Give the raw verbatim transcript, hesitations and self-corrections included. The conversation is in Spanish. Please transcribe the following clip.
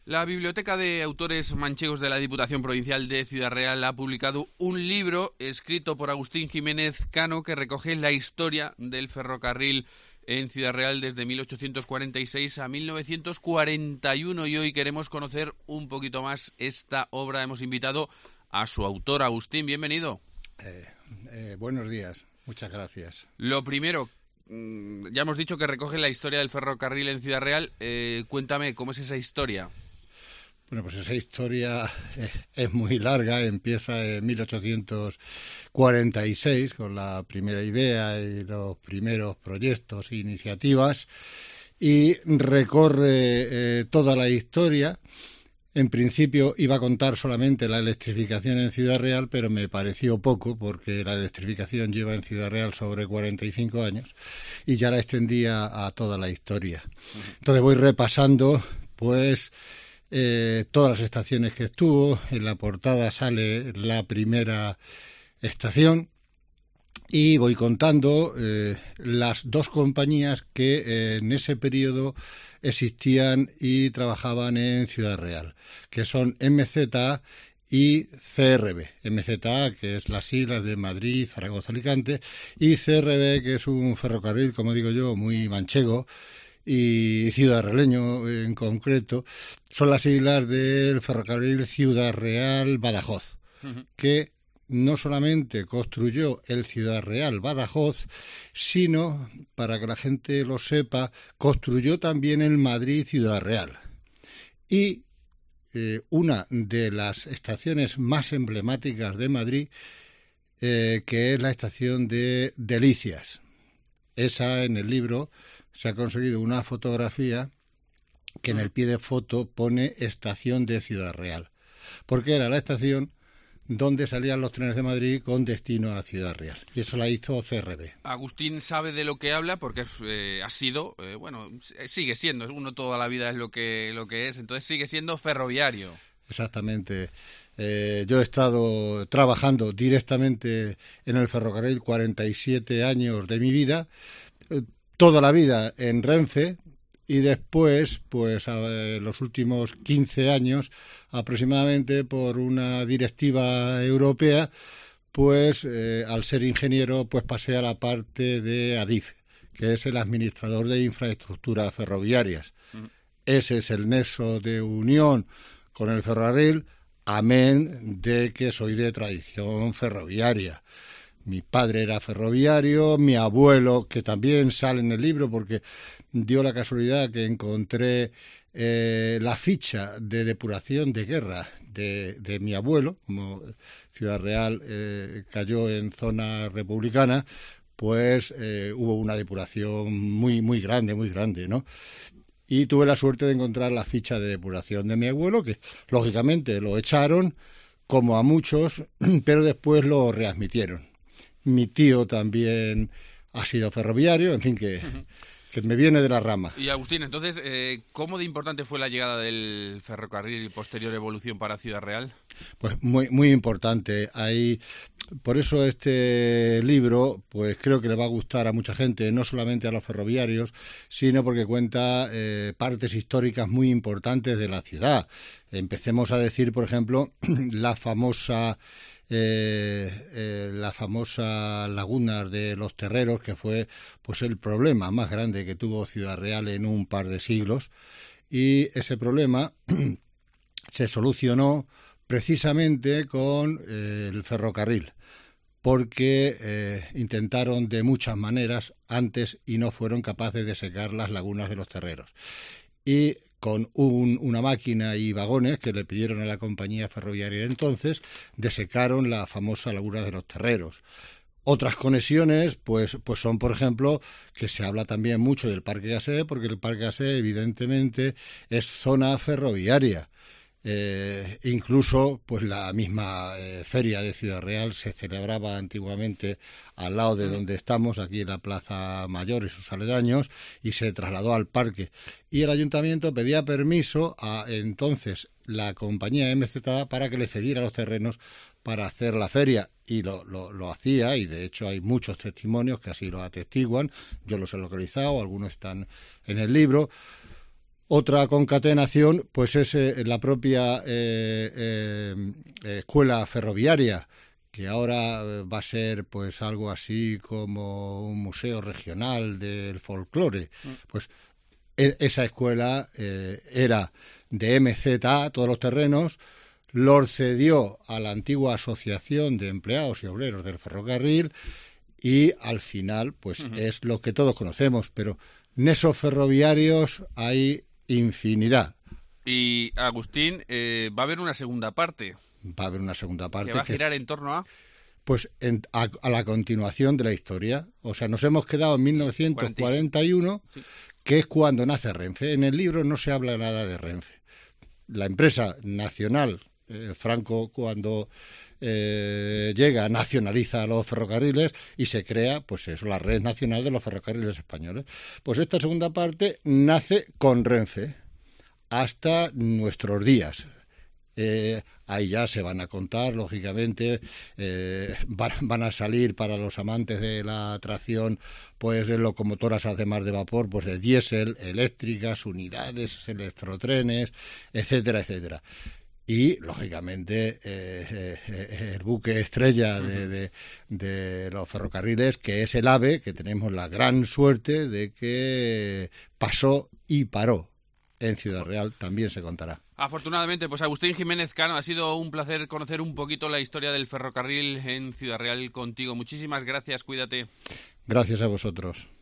La Biblioteca de Autores Manchegos de la Diputación Provincial de Ciudad Real ha publicado un libro escrito por Agustín Jiménez Cano que recoge la historia del ferrocarril en Ciudad Real desde mil ochocientos cuarenta y seis a mil novecientos cuarenta y uno, y hoy queremos conocer un poquito más esta obra. Hemos invitado a su autor. Agustín, bienvenido. Eh, eh, buenos días, muchas gracias. Lo primero, ya hemos dicho que recoge la historia del ferrocarril en Ciudad Real. Eh, cuéntame, ¿cómo es esa historia? Bueno, pues esa historia es, es muy larga, empieza en mil ochocientos cuarenta y seis con la primera idea y los primeros proyectos e iniciativas y recorre eh, toda la historia. En principio iba a contar solamente la electrificación en Ciudad Real, pero me pareció poco porque la electrificación lleva en Ciudad Real sobre cuarenta y cinco años y ya la extendía a toda la historia. Entonces voy repasando, pues, Eh, todas las estaciones que estuvo. En la portada sale la primera estación y voy contando eh, las dos compañías que eh, en ese periodo existían y trabajaban en Ciudad Real, que son M Z A y C R B. M Z A, que es las siglas de Madrid, Zaragoza, Alicante, y C R B, que es un ferrocarril, como digo yo, muy manchego, y ciudadraleño en concreto, son las siglas del ferrocarril Ciudad Real Badajoz, uh-huh. que no solamente construyó el Ciudad Real Badajoz, sino, para que la gente lo sepa, construyó también el Madrid Ciudad Real. Y eh, una de las estaciones más emblemáticas de Madrid, eh, que es la estación de Delicias. Esa, en el libro, se ha conseguido una fotografía que en el pie de foto pone Estación de Ciudad Real, porque era la estación donde salían los trenes de Madrid con destino a Ciudad Real, y eso la hizo C R B. Agustín sabe de lo que habla porque eh, ha sido, eh, bueno, sigue siendo, uno toda la vida es lo que, lo que es, entonces sigue siendo ferroviario. Exactamente. Eh, yo he estado trabajando directamente en el ferrocarril cuarenta y siete años de mi vida, eh, toda la vida en Renfe, y después, pues a los últimos quince años aproximadamente, por una directiva europea, pues eh, al ser ingeniero, pues pasé a la parte de ADIF, que es el administrador de infraestructuras ferroviarias. Mm. Ese es el nexo de unión con el ferrocarril, amén de que soy de tradición ferroviaria. Mi padre era ferroviario, mi abuelo, que también sale en el libro porque dio la casualidad que encontré eh, la ficha de depuración de guerra de, de mi abuelo, como Ciudad Real eh, cayó en zona republicana, pues eh, hubo una depuración muy, muy grande, muy grande, ¿no? Y tuve la suerte de encontrar la ficha de depuración de mi abuelo, que lógicamente lo echaron, como a muchos, pero después lo readmitieron. Mi tío también ha sido ferroviario, en fin, que, que me viene de la rama. Y Agustín, entonces, eh, ¿cómo de importante fue la llegada del ferrocarril y posterior evolución para Ciudad Real? Pues muy, muy importante. Hay, por eso este libro, pues creo que le va a gustar a mucha gente, no solamente a los ferroviarios, sino porque cuenta eh, partes históricas muy importantes de la ciudad. Empecemos a decir, por ejemplo, la famosa... Eh, eh, la famosa laguna de los Terreros, que fue pues el problema más grande que tuvo Ciudad Real en un par de siglos, y ese problema se solucionó precisamente con eh, el ferrocarril, porque eh, intentaron de muchas maneras antes y no fueron capaces de secar las lagunas de los Terreros. Y con un, una máquina y vagones que le pidieron a la compañía ferroviaria de entonces, desecaron la famosa laguna de los Terreros. Otras conexiones, pues, pues son, por ejemplo, que se habla también mucho del Parque Gasset, porque el Parque Gasset, evidentemente, es zona ferroviaria. Eh, incluso pues la misma eh, feria de Ciudad Real se celebraba antiguamente al lado de donde estamos, aquí en la Plaza Mayor y sus aledaños, y se trasladó al parque, y el ayuntamiento pedía permiso a entonces la compañía M Z A para que le cediera los terrenos para hacer la feria, y lo, lo, lo hacía, y de hecho hay muchos testimonios que así lo atestiguan. Yo los he localizado, algunos están en el libro. Otra concatenación, pues es eh, la propia eh, eh, escuela ferroviaria, que ahora va a ser pues algo así como un museo regional del folclore. Pues e- esa escuela eh, era de M Z A, todos los terrenos, los cedió a la antigua Asociación de Empleados y Obreros del Ferrocarril y al final pues uh-huh. es lo que todos conocemos, pero nexos ferroviarios hay infinidad. Y Agustín, eh, va a haber una segunda parte. Va a haber una segunda parte. ¿Que va a girar que, en torno a? Pues en, a, a la continuación de la historia. O sea, nos hemos quedado en mil novecientos cuarenta y uno, sí. que es cuando nace Renfe. En el libro no se habla nada de Renfe. La empresa nacional, eh, Franco cuando eh, llega, nacionaliza los ferrocarriles y se crea, pues eso, la red nacional de los ferrocarriles españoles. Pues esta segunda parte nace con Renfe hasta nuestros días. Eh, ahí ya se van a contar, lógicamente, eh, van, van a salir para los amantes de la tracción, pues de locomotoras además de vapor, pues de diésel, eléctricas, unidades, electrotrenes, etcétera, etcétera. Y, lógicamente, eh, eh, el buque estrella de, de, de los ferrocarriles, que es el AVE, que tenemos la gran suerte de que pasó y paró en Ciudad Real, también se contará. Afortunadamente, pues Agustín Jiménez Cano, ha sido un placer conocer un poquito la historia del ferrocarril en Ciudad Real contigo. Muchísimas gracias, cuídate. Gracias a vosotros.